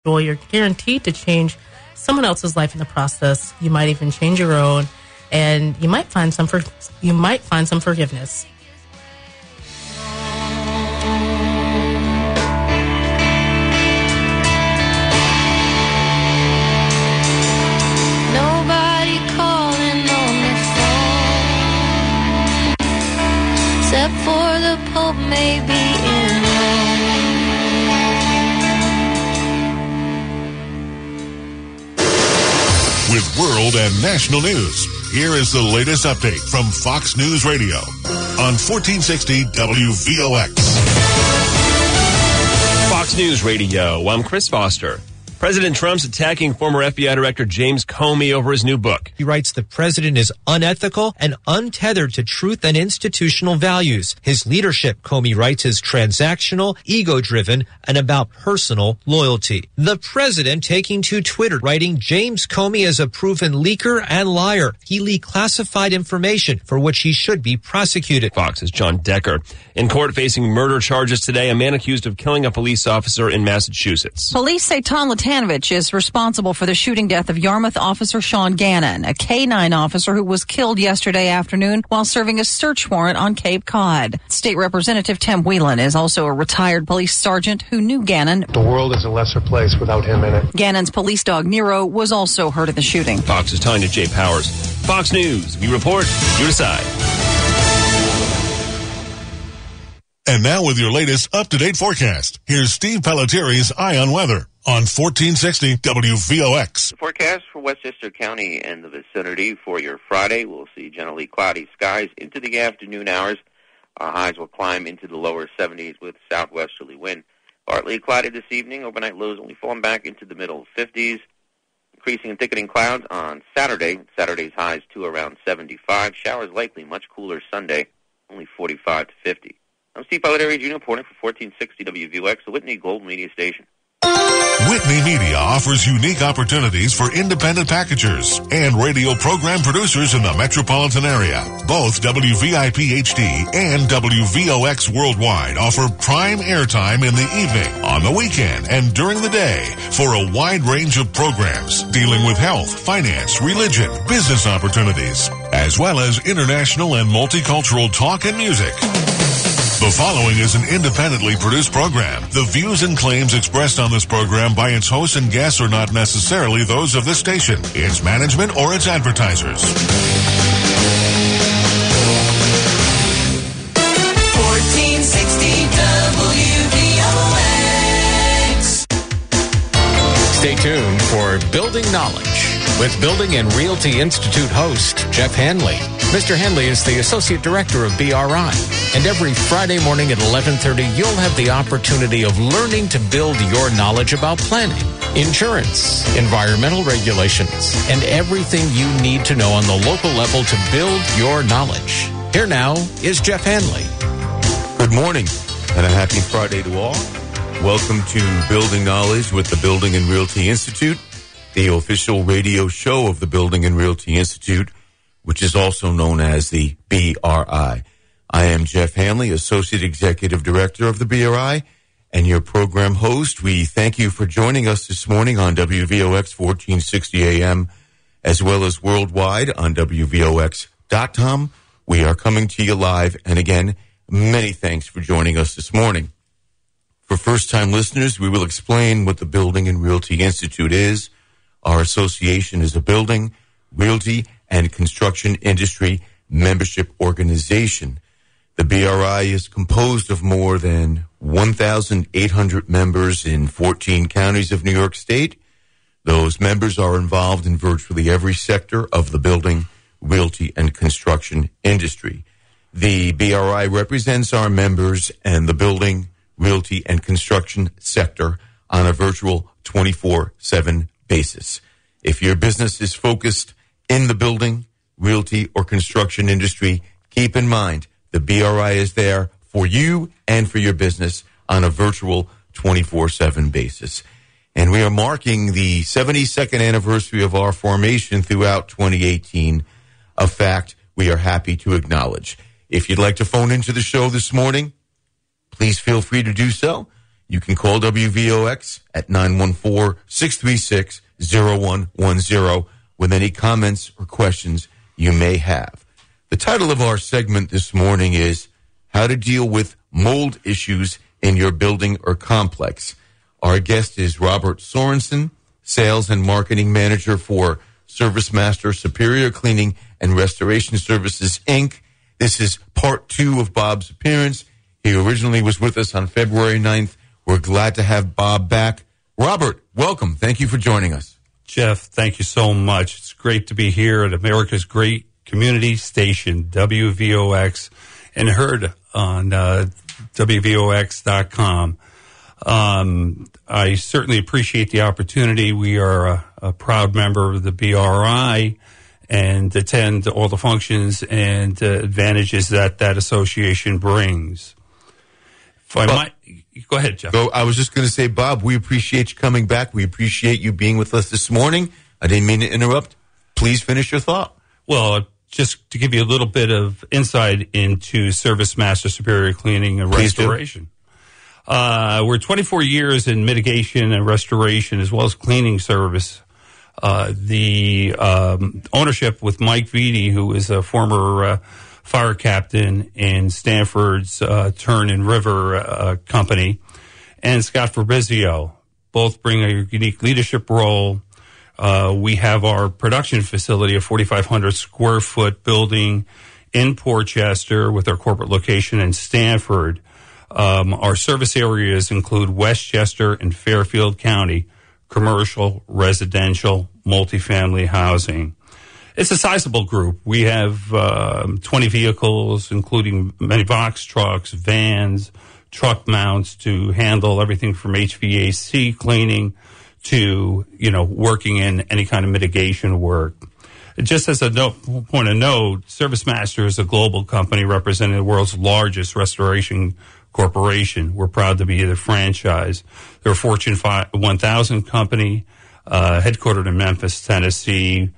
You're guaranteed to change someone else's life in the process. You might even change your own, and you might find some forgiveness. Nobody calling on the phone, except for the Pope, maybe in Rome. With world and national news, here is the latest update from Fox News Radio on 1460 WVOX. Fox News Radio, I'm Chris Foster. President Trump's attacking former FBI Director James Comey over his new book. He writes the president is unethical and untethered to truth and institutional values. His leadership, Comey writes, is transactional, ego-driven, and about personal loyalty. The president taking to Twitter, writing James Comey is a proven leaker and liar. He leaked classified information for which he should be prosecuted. Fox's John Decker. In court facing murder charges today, a man accused of killing a police officer in Massachusetts. Police say Tom Latanovich is responsible for the shooting death of Yarmouth officer Sean Gannon, a K-9 officer who was killed yesterday afternoon while serving a search warrant on Cape Cod. State Representative Tim Whelan is also a retired police sergeant who knew Gannon. The world is a lesser place without him in it. Gannon's police dog Nero was also hurt in the shooting. Fox's Tanya J. Powers. Fox News. We report, you decide. And now with your latest up-to-date forecast, here's Steve Pelletieri's Eye on Weather on 1460 WVOX. The forecast for Westchester County and the vicinity for your Friday, we'll see generally cloudy skies into the afternoon hours. Our highs will climb into the lower 70s with southwesterly wind. Partly cloudy this evening. Overnight lows only falling back into the middle 50s. Increasing and thickening clouds on Saturday. Saturday's highs to around 75. Showers likely much cooler Sunday, only 45 to 50. I'm Steve Pelletieri, Jr., reporting for 1460 WVOX, the Whitney Gold Media Station. Whitney Media offers unique opportunities for independent packagers and radio program producers in the metropolitan area. Both WVIP HD and WVOX Worldwide offer prime airtime in the evening, on the weekend, and during the day for a wide range of programs dealing with health, finance, religion, business opportunities, as well as international and multicultural talk and music. The following is an independently produced program. The views and claims expressed on this program by its hosts and guests are not necessarily those of this station, its management, or its advertisers. 1460 WVOX. Stay tuned for Building Knowledge with Building and Realty Institute host Jeff Hanley. Mr. Hanley is the Associate Director of BRI, and every Friday morning at 11:30, you'll have the opportunity of learning to build your knowledge about planning, insurance, environmental regulations, and everything you need to know on the local level to build your knowledge. Here now is Jeff Hanley. Good morning, and a happy Friday to all. Welcome to Building Knowledge with the Building and Realty Institute, the official radio show of the Building and Realty Institute, which is also known as the BRI. I am Jeff Hanley, Associate Executive Director of the BRI, and your program host. We thank you for joining us this morning on WVOX 1460 AM, as well as worldwide on WVOX.com. We are coming to you live, and again, many thanks for joining us this morning. For first-time listeners, we will explain what the Building and Realty Institute is. Our association is a building, realty, and construction industry membership organization. The BRI is composed of more than 1,800 members in 14 counties of New York State. Those members are involved in virtually every sector of the building, realty, and construction industry. The BRI represents our members and the building, realty, and construction sector on a virtual 24/7 basis. If your business is focused in the building, realty, or construction industry, keep in mind the BRI is there for you and for your business on a virtual 24/7 basis. And we are marking the 72nd anniversary of our formation throughout 2018, a fact we are happy to acknowledge. If you'd like to phone into the show this morning, please feel free to do so. You can call WVOX at 914-636-0110 with any comments or questions you may have. The title of our segment this morning is How to Deal with Mold Issues in Your Building or Complex. Our guest is Robert Sorensen, Sales and Marketing Manager for ServiceMaster Superior Cleaning and Restoration Services, Inc. This is part 2 of Bob's appearance. He originally was with us on February 9th. We're glad to have Bob back. Robert, welcome. Thank you for joining us. Jeff, thank you so much. It's great to be here at America's great community station, WVOX, and heard on WVOX.com. I certainly appreciate the opportunity. We are a proud member of the BRI and attend all the functions and advantages that association brings. If I might, go ahead, Jeff. I was just going to say, Bob, we appreciate you coming back. We appreciate you being with us this morning. I didn't mean to interrupt. Please finish your thought. Well, just to give you a little bit of insight into ServiceMaster Superior Cleaning and Restoration. We're 24 years in mitigation and restoration as well as cleaning service. The ownership with Mike Vitti, who is a former fire captain in Stanford's Turn and River company, and Scott Fabrizio, both bring a unique leadership role. We have our production facility, a 4,500 square foot building in Port Chester with our corporate location in Stanford. Our service areas include Westchester and Fairfield County, commercial, residential, multifamily housing. It's a sizable group. We have 20 vehicles, including many box trucks, vans, truck mounts to handle everything from HVAC cleaning to, working in any kind of mitigation work. Just as a point of note, ServiceMaster is a global company representing the world's largest restoration corporation. We're proud to be the franchise. They're a Fortune 1000 company, headquartered in Memphis, Tennessee,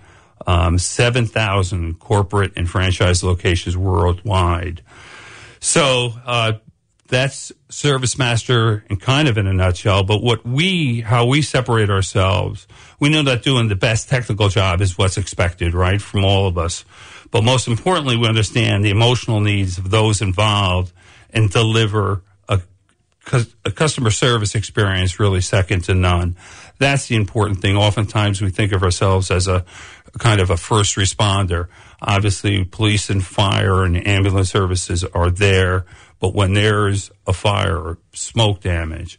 7,000 corporate and franchise locations worldwide. So that's ServiceMaster in kind of in a nutshell. But how we separate ourselves, we know that doing the best technical job is what's expected, right, from all of us. But most importantly, we understand the emotional needs of those involved and deliver a customer service experience really second to none. That's the important thing. Oftentimes we think of ourselves as a kind of a first responder. Obviously, police and fire and ambulance services are there, but when there's a fire or smoke damage,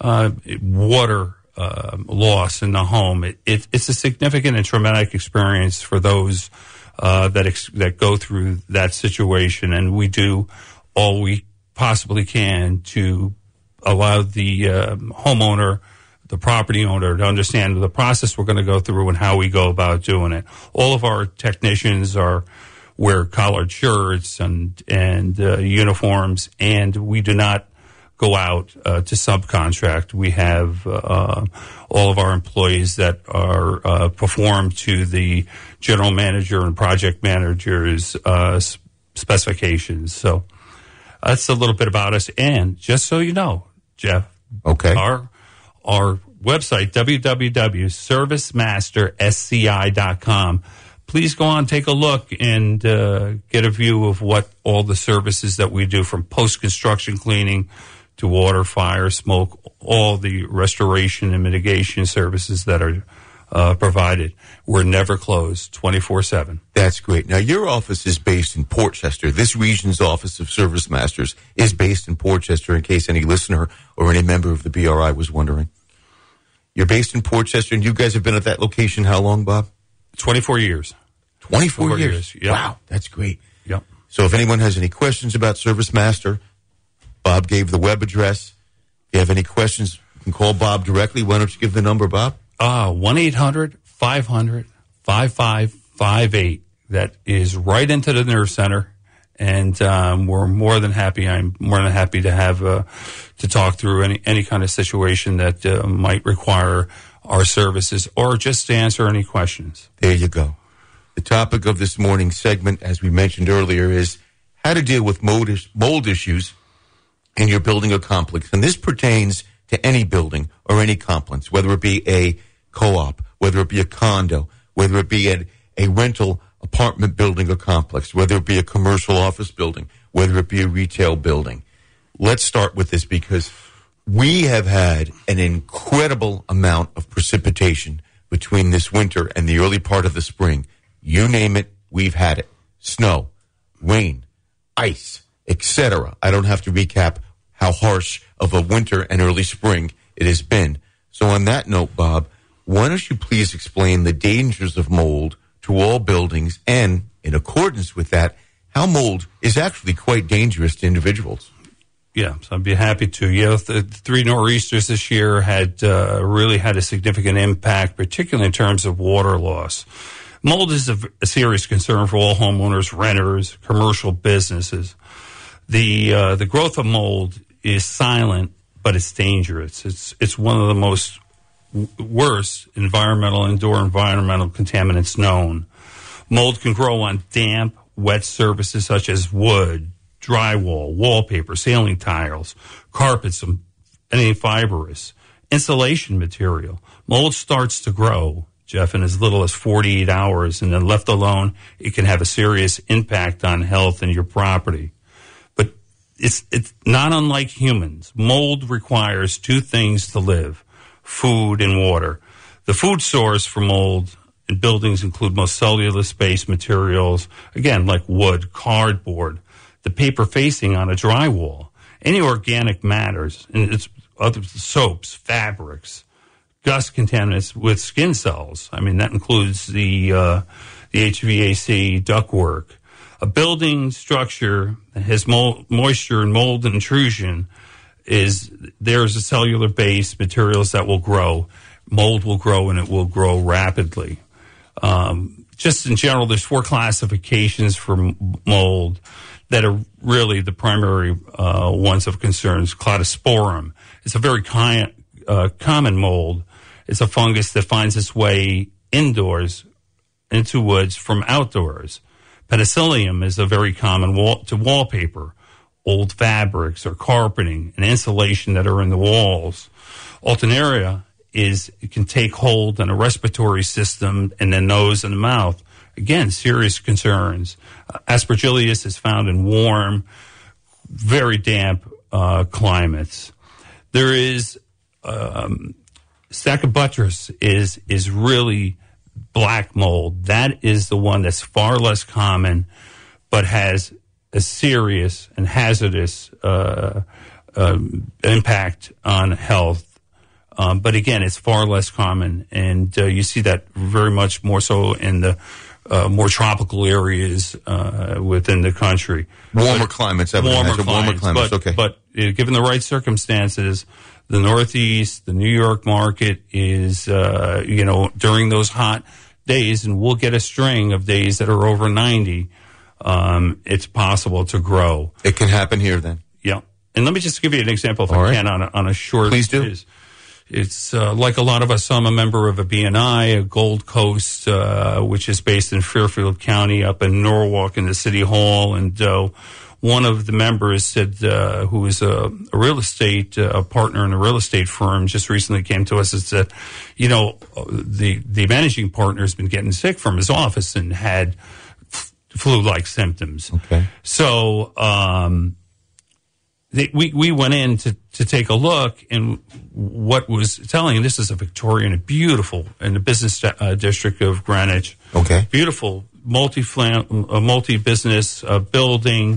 water loss in the home, it's a significant and traumatic experience for those that go through that situation, and we do all we possibly can to allow the homeowner, the property owner, to understand the process we're going to go through and how we go about doing it. All of our technicians wear collared shirts and uniforms, and we do not go out to subcontract. We have all of our employees that are perform to the general manager and project manager's specifications. So that's a little bit about us. And just so you know, Jeff, okay, our website, www.servicemastersci.com. Please go on, take a look, and get a view of what all the services that we do, from post-construction cleaning to water, fire, smoke, all the restoration and mitigation services that are provided. We're never closed, 24/7. That's great. Now, your office is based in Port Chester. This region's office of Service Masters is based in Port Chester, in case any listener or any member of the BRI was wondering. You're based in Port Chester, and you guys have been at that location how long, Bob? 24 years. 24 years. Yep. Wow, that's great. Yep. So if anyone has any questions about ServiceMaster, Bob gave the web address. If you have any questions, you can call Bob directly. Why don't you give the number, Bob? 1-800-500-5558. That is right into the Nerve Center. And we're more than happy. I'm more than happy to have to talk through any kind of situation that might require our services, or just to answer any questions. There you go. The topic of this morning's segment, as we mentioned earlier, is how to deal with mold issues in your building or complex. And this pertains to any building or any complex, whether it be a co-op, whether it be a condo, whether it be a rental apartment building or complex, whether it be a commercial office building, whether it be a retail building. Let's start with this because we have had an incredible amount of precipitation between this winter and the early part of the spring. You name it, we've had it. Snow, rain, ice, etc. I don't have to recap how harsh of a winter and early spring it has been. So on that note, Bob, why don't you please explain the dangers of mold to all buildings and, in accordance with that, how mold is actually quite dangerous to individuals? Yeah, so I'd be happy to. Yeah, the 3 nor'easters this year had really had a significant impact, particularly in terms of water loss. Mold is a serious concern for all homeowners, renters, commercial businesses. The growth of mold is silent, but it's dangerous. It's one of the most worst indoor environmental contaminants known. Mold can grow on damp, wet surfaces such as wood, drywall, wallpaper, ceiling tiles, carpets, any fibrous, insulation material. Mold starts to grow, Jeff, in as little as 48 hours, and then left alone, it can have a serious impact on health and your property. But it's not unlike humans. Mold requires 2 things to live: food and water. The food source for mold in buildings include most cellulose-based materials, again, like wood, cardboard, the paper facing on a drywall, any organic matters, and it's other soaps, fabrics, dust contaminants with skin cells. I mean, that includes the HVAC ductwork. A building structure that has moisture and mold intrusion there's a cellular-based materials that will grow. Mold will grow, and it will grow rapidly. Just in general, there's 4 classifications for mold that are really the primary ones of concern. Cladosporum. It's a very common mold. It's a fungus that finds its way indoors into woods from outdoors. Penicillium is a very common to wallpaper, old fabrics or carpeting and insulation that are in the walls. Alternaria it can take hold in a respiratory system and the nose and the mouth. Again, serious concerns. Aspergillus is found in warm, very damp climates. There is Stachybotrys is really black mold. That is the one that's far less common, but has a serious and hazardous impact on health. But again, it's far less common, and you see that very much more so in the more tropical areas within the country. Warmer climates. Warmer climates, okay. But given the right circumstances, the Northeast, the New York market is, during those hot days, and we'll get a string of days that are over 90, it's possible to grow. It can happen here then. Yeah. And let me just give you an example, if I can, on a short... Please do. It's like a lot of us. I'm a member of a BNI, a Gold Coast, which is based in Fairfield County, up in Norwalk in the City Hall. And one of the members said, who is a real estate partner in a real estate firm, just recently came to us and said, the managing partner has been getting sick from his office and had flu-like symptoms. Okay. So we went in to take a look, and what was telling, and this is a Victorian, beautiful, in the business district of Greenwich. Okay. Beautiful, multi-business building.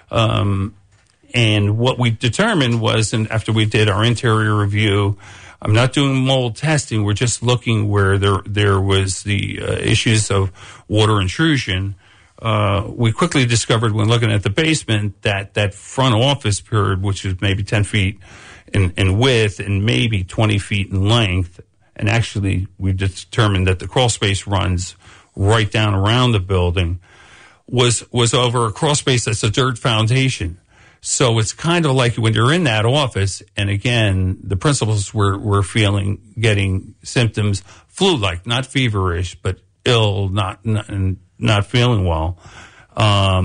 And what we determined was, and after we did our interior review, I'm not doing mold testing. We're just looking where there was the issues of water intrusion. We quickly discovered when looking at the basement that front office period, which is maybe 10 feet in width and maybe 20 feet in length. And actually, we determined that the crawl space runs right down around the building, was over a crawl space that's a dirt foundation. So it's kind of like when you're in that office, and again, the principals were getting symptoms, flu-like, not feverish, but ill, not feeling well.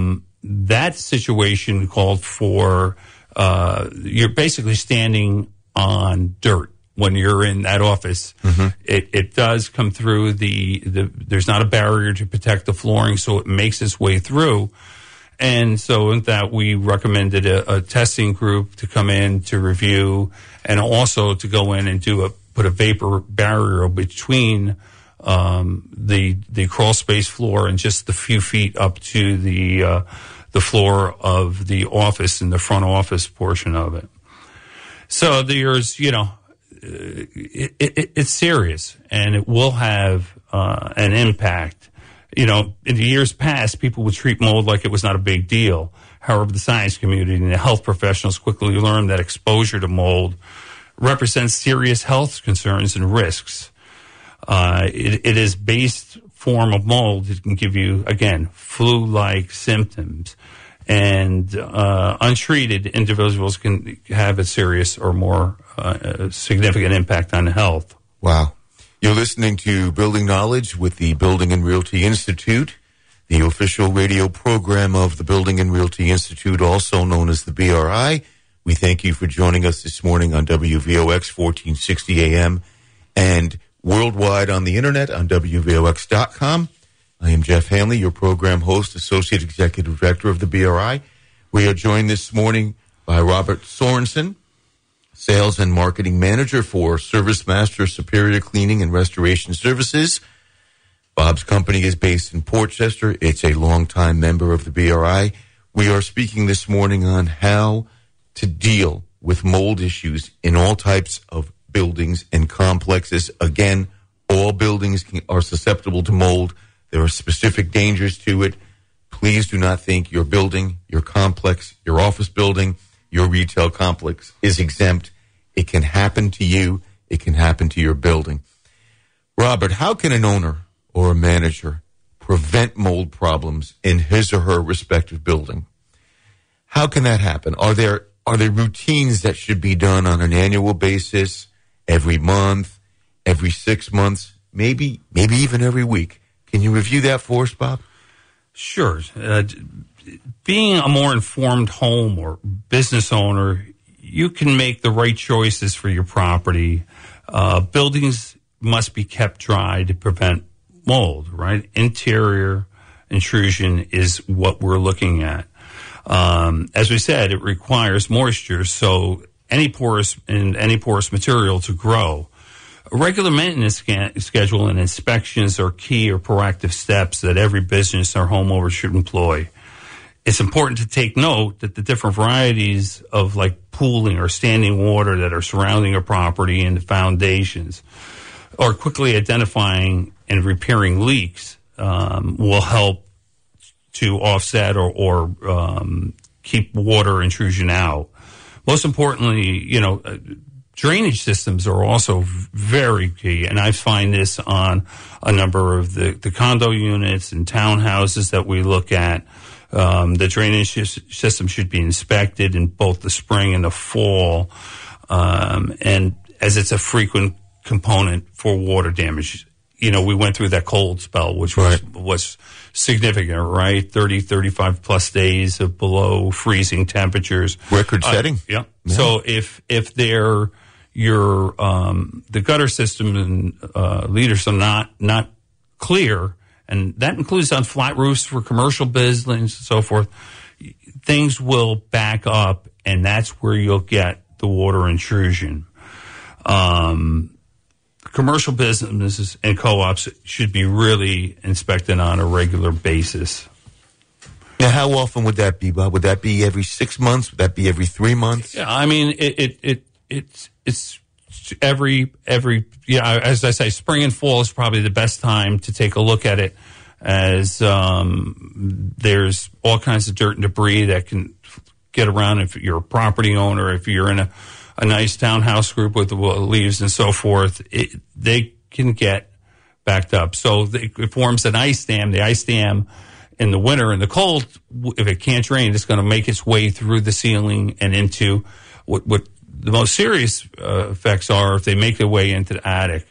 That situation called for, you're basically standing on dirt when you're in that office. It does come through there's not a barrier to protect the flooring, so it makes its way through. And so in that, we recommended a testing group to come in to review, and also to go in and put a vapor barrier between the crawl space floor and just the few feet up to the floor of the office and the front office portion of it. So there's, it's serious, and it will have an impact. In the years past, people would treat mold like it was not a big deal. However, the science community and the health professionals quickly learned that exposure to mold represents serious health concerns and risks. It is base form of mold. It can give you, again, flu-like symptoms. And untreated individuals can have a serious or more significant impact on health. Wow. You're listening to Building Knowledge with the Building and Realty Institute, the official radio program of the Building and Realty Institute, also known as the BRI. We thank you for joining us this morning on WVOX 1460 AM and worldwide on the internet on WVOX.com. I am Jeff Hanley, your program host, Associate Executive Director of the BRI. We are joined this morning by Robert Sorensen, Sales and Marketing Manager for Service Master Superior Cleaning and Restoration Services. Bob's company is based in Portchester. It's a longtime member of the BRI. We are speaking this morning on how to deal with mold issues in all types of buildings and complexes. Again, all buildings are susceptible to mold. There are specific dangers to it. Please do not think your building, your complex, your office building, your retail complex is exempt. It can happen to you. It can happen to your building. Robert, how can an owner or a manager prevent mold problems in his or her respective building? How can that happen? Are there routines that should be done on an annual basis, every month, every 6 months, maybe even every week? Can you review that for us, Bob? Sure. Being a more informed home or business owner, you can make the right choices for your property. Buildings must be kept dry to prevent mold, right? Interior intrusion is what we're looking at. As we said, it requires moisture, so any porous material to grow. A regular maintenance schedule and inspections are key or proactive steps that every business or homeowner should employ. It's important to take note that the different varieties of like pooling or standing water that are surrounding a property and the foundations, or quickly identifying and repairing leaks will help to offset or keep water intrusion out. Most importantly, drainage systems are also very key, and I find this on a number of the condo units and townhouses that we look at. The drainage system should be inspected in both the spring and the fall, and as it's a frequent component for water damage. We went through that cold spell, which was significant, right? 30, 35 plus days of below freezing temperatures. Record setting. Yeah. So if the gutter system and leaders are not clear, and that includes on flat roofs for commercial buildings and so forth, things will back up, and that's where you'll get the water intrusion. Commercial businesses and co-ops should be really inspected on a regular basis. Now, how often would that be, Bob? Would that be every 6 months? Would that be every 3 months? Yeah, I mean, it's every as I say, spring and fall is probably the best time to take a look at it, as there's all kinds of dirt and debris that can get around if you're a property owner, if you're in a nice townhouse group with the leaves and so forth, they can get backed up. So it forms an ice dam. The ice dam in the winter and the cold, if it can't drain, it's going to make its way through the ceiling and into what the most serious effects are if they make their way into the attic.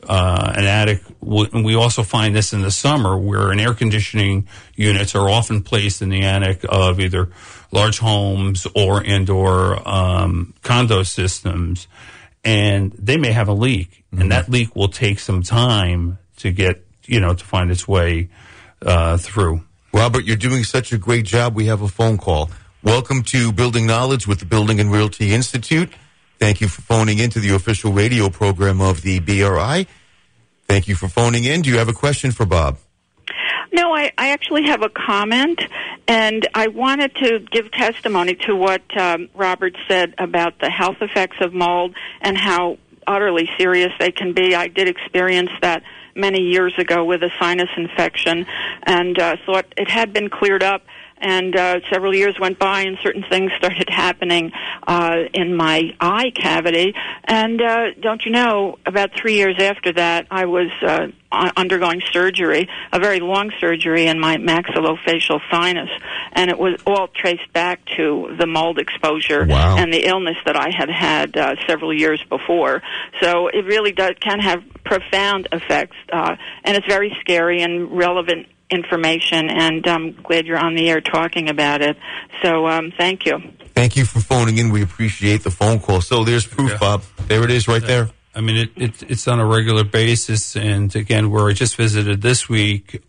an attic. We also find this in the summer, where air conditioning units are often placed in the attic of either large homes or indoor condo systems, and they may have a leak, and that leak will take some time to get, to find its way through. Robert, you're doing such a great job. We have a phone call. Welcome to Building Knowledge with the Building and Realty Institute. Thank you for phoning into the official radio program of the BRI. Thank you for phoning in. Do you have a question for Bob? No, I actually have a comment, and I wanted to give testimony to what Robert said about the health effects of mold and how utterly serious they can be. I did experience that many years ago with a sinus infection, and thought it had been cleared up. And several years went by, and certain things started happening in my eye cavity. And don't you know, about 3 years after that, I was undergoing surgery, a very long surgery in my maxillofacial sinus. And it was all traced back to the mold exposure and the illness that I had had several years before. So it really can have profound effects, and it's very scary and relevant information, and I'm glad you're on the air talking about it. So thank you. Thank you for phoning in. We appreciate the phone call. So there's proof, Bob. There it is right there. I mean, it's on a regular basis, and again, where I just visited this week,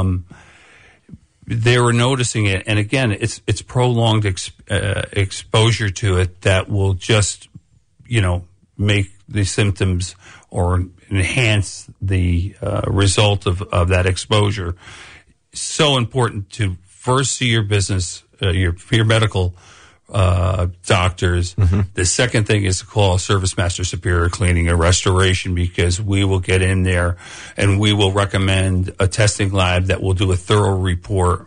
they were noticing it, and again, it's prolonged exposure to it that will just, make the symptoms or enhance the result of that exposure. So important to first see your business, your medical doctors. The second thing is to call Service Master Superior Cleaning and Restoration, because we will get in there and we will recommend a testing lab that will do a thorough report,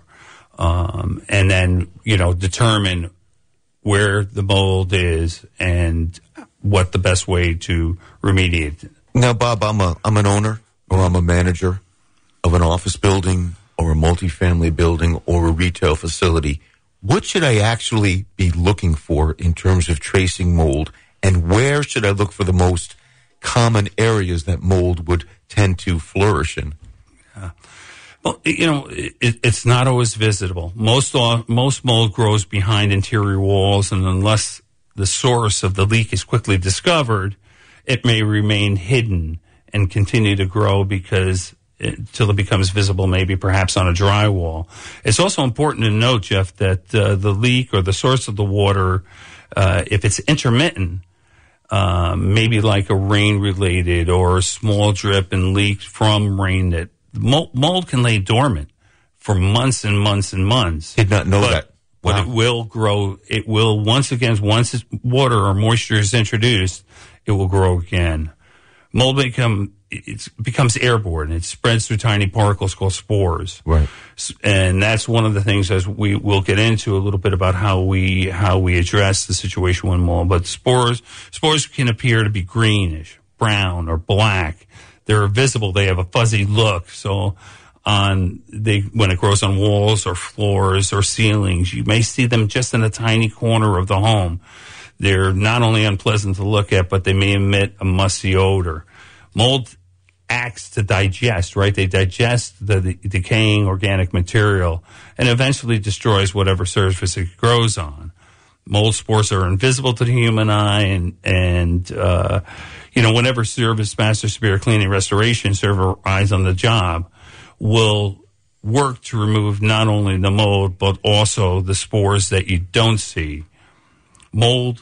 and then determine where the mold is and what the best way to remediate it. Now, Bob, I'm an owner, or I'm a manager of an office building or a multifamily building or a retail facility. What should I actually be looking for in terms of tracing mold, and where should I look for the most common areas that mold would tend to flourish in? Well, it's not always visitable. Most mold grows behind interior walls, and unless the source of the leak is quickly discovered, it may remain hidden and continue to grow till it becomes visible, maybe perhaps on a drywall. It's also important to note, Jeff, that the leak or the source of the water, if it's intermittent, maybe like a rain-related or a small drip and leak from rain, that mold can lay dormant for months and months and months. Did not know that. But it will grow. It will, once water or moisture is introduced, it will grow again. Mold becomes airborne. It spreads through tiny particles called spores. Right. And that's one of the things, as we will get into a little bit about how we address the situation with mold. But spores can appear to be greenish, brown, or black. They're visible. They have a fuzzy look. So when it grows on walls or floors or ceilings, you may see them just in a tiny corner of the home. They're not only unpleasant to look at, but they may emit a musty odor. Mold acts to digest, right? They digest the decaying organic material and eventually destroys whatever surface it grows on. Mold spores are invisible to the human eye, and whenever Service Master Superior Cleaning Restoration server eyes on the job, will work to remove not only the mold, but also the spores that you don't see. Mold,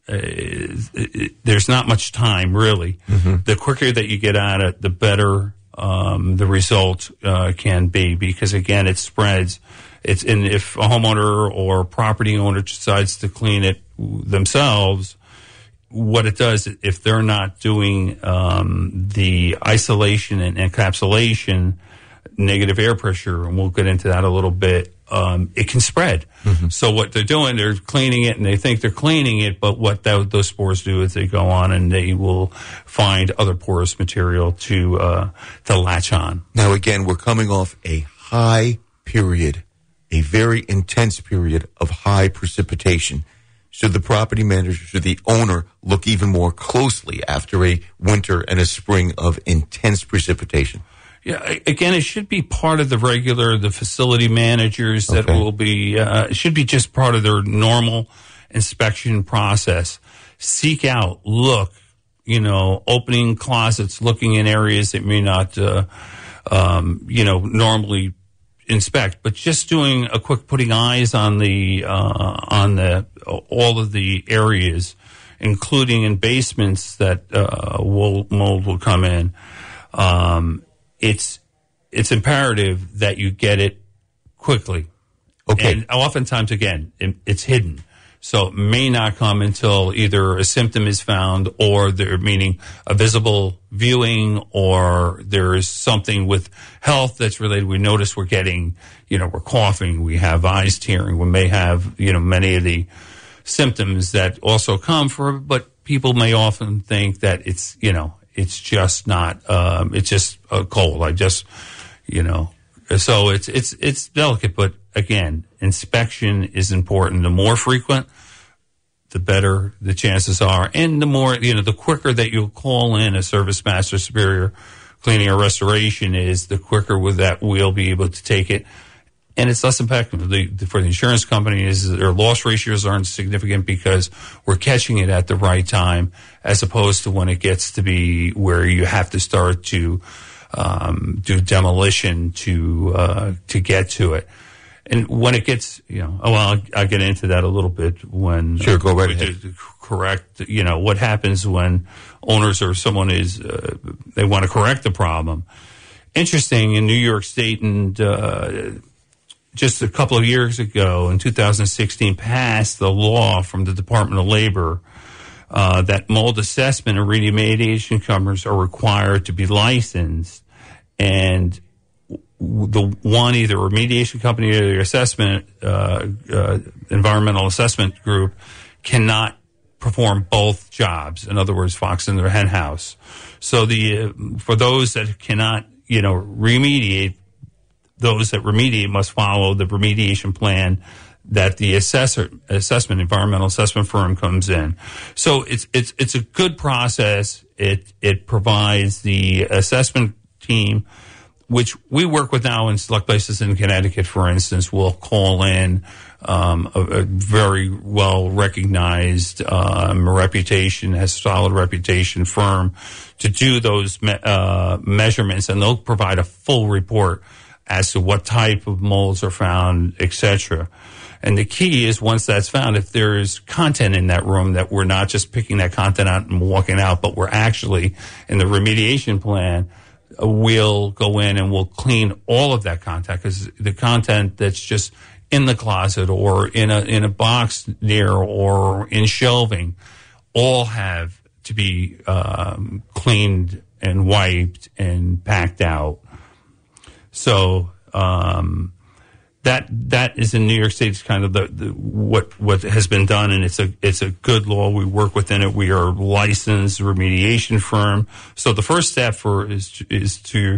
there's not much time, really. The quicker that you get at it, the better the result can be, because, again, it spreads. And if a homeowner or property owner decides to clean it themselves, what it does, if they're not doing the isolation and encapsulation, negative air pressure, and we'll get into that a little bit, it can spread. So what they're doing, they're cleaning it, and they think they're cleaning it, but what those spores do is they go on and they will find other porous material to latch on. Now, again, we're coming off a high period, a very intense period of high precipitation. should the property manager, should the owner look even more closely after a winter and a spring of intense precipitation? Yeah, again, it should be part of the facility managers that will be, it should be just part of their normal inspection process. Seek out, look, opening closets, looking in areas that may not, normally inspect, but just doing a quick putting eyes on all of the areas, including in basements that, mold will come in. It's imperative that you get it quickly. Okay. And oftentimes, again, it's hidden. So it may not come until either a symptom is found or meaning a visible viewing, or there is something with health that's related. We notice we're getting, we're coughing, we have eyes tearing, we may have, many of the symptoms that also come but people may often think that it's, it's just not, it's just a cold. So it's delicate, but again, inspection is important. The more frequent, the better the chances are. And the more, the quicker that you'll call in a service master, superior cleaning or restoration is, the quicker with that we'll be able to take it. And it's less impactful for the insurance companies. Their loss ratios aren't significant because we're catching it at the right time, as opposed to when it gets to be where you have to start to do demolition to get to it. And when it gets, I'll get into that a little bit when. Sure, go right ahead. Correct, what happens when owners or someone they want to correct the problem. Interesting, in New York State, and just a couple of years ago, in 2016, passed the law from the Department of Labor that mold assessment and remediation companies are required to be licensed, and the one, either remediation company or the assessment, environmental assessment group, cannot perform both jobs. In other words, fox in their hen house. So for those that cannot, remediate, those that remediate must follow the remediation plan that the environmental assessment firm comes in. So it's a good process. It provides the assessment team, which we work with now in select places in Connecticut, for instance. We'll call in a very well recognized has solid reputation firm to do those measurements, and they'll provide a full report as to what type of molds are found, etc. And the key is, once that's found, if there's content in that room, that we're not just picking that content out and walking out, but we're actually, in the remediation plan, we'll go in and we'll clean all of that content, because the content that's just in the closet or in a box near or in shelving all have to be cleaned and wiped and packed out. So that is in New York State. It's kind of what has been done, and it's a good law. We work within it. We are a licensed remediation firm. So the first step is to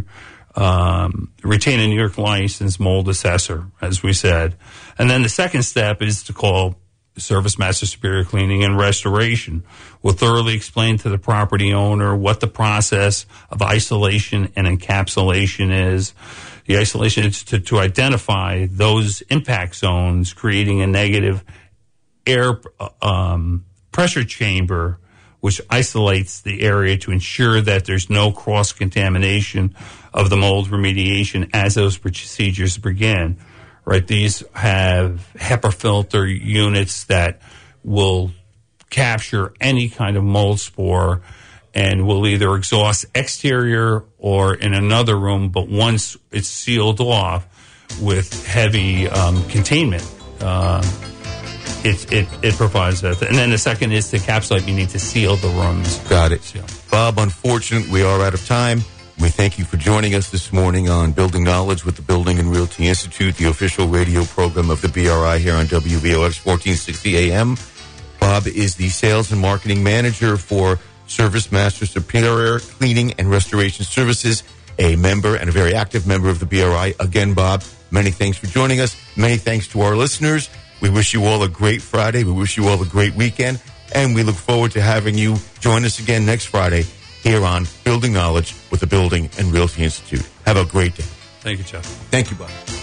retain a New York licensed mold assessor, as we said, and then the second step is to call Service Master Superior Cleaning and Restoration. We'll thoroughly explain to the property owner what the process of isolation and encapsulation is. The isolation is to identify those impact zones, creating a negative air pressure chamber, which isolates the area to ensure that there's no cross-contamination of the mold remediation as those procedures begin. Right? These have HEPA filter units that will capture any kind of mold spore and will either exhaust exterior or in another room, but once it's sealed off with heavy containment, it provides that. And then the second is to encapsulate. You need to seal the rooms. Got it. Bob, unfortunately, we are out of time. We thank you for joining us this morning on Building Knowledge with the Building and Realty Institute, the official radio program of the BRI here on WVOX 1460 AM. Bob is the Sales and Marketing Manager for Service Master Superior Cleaning and Restoration Services, a member and a very active member of the BRI. Again, Bob, many thanks for joining us. Many thanks to our listeners. We wish you all a great Friday. We wish you all a great weekend. And we look forward to having you join us again next Friday here on Building Knowledge with the Building and Realty Institute. Have a great day. Thank you, Jeff. Thank you, Bob.